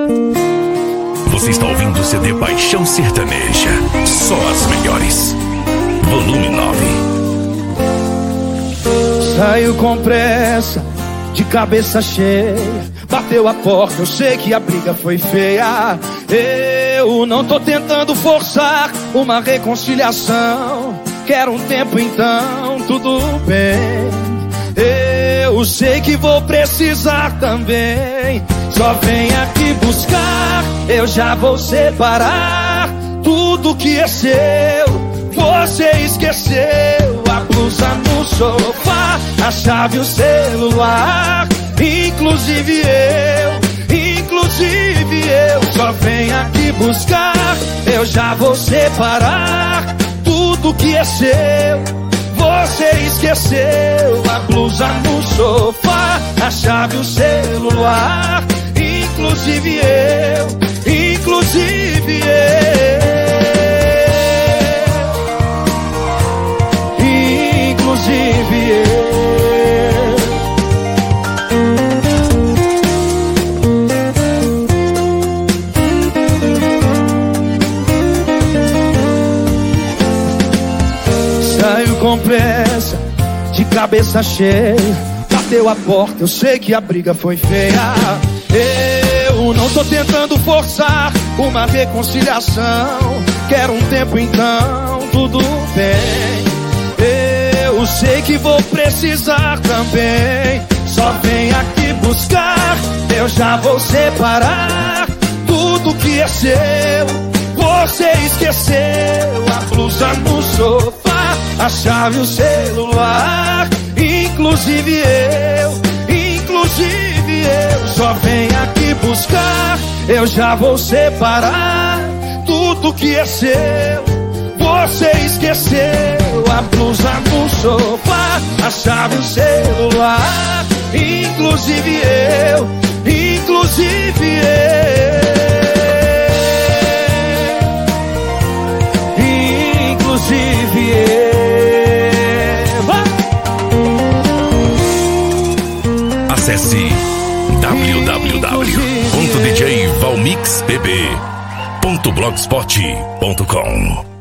Você está ouvindo o CD Paixão Sertaneja. Só as melhores. Volume 9. Saiu com pressa, de cabeça cheia, bateu a porta, eu sei que a briga foi feia. Eu não tô tentando forçar uma reconciliação, quero um tempo então, tudo bem. Eu sei que vou precisar também, só vem aqui buscar, eu já vou separar tudo que é seu. Você esqueceu a blusa no sofá, a chave, o celular, inclusive eu só venho aqui buscar, eu já vou separar tudo que é seu. Você esqueceu a blusa no sofá, a chave, o celular, inclusive eu. Saiu com pressa, de cabeça cheia, bateu a porta, eu sei que a briga foi feia. Eu não tô tentando forçar uma reconciliação, quero um tempo então, tudo bem. Eu sei que vou precisar também, só vem aqui buscar, eu já vou separar tudo que é seu. Você esqueceu a blusa no sofá, a chave, o celular, inclusive eu só venho aqui buscar, eu já vou separar tudo que é seu. Você esqueceu a blusa no sofá, a chave, o celular, inclusive eu. Acesse www.djvalmixbb.blogspot.com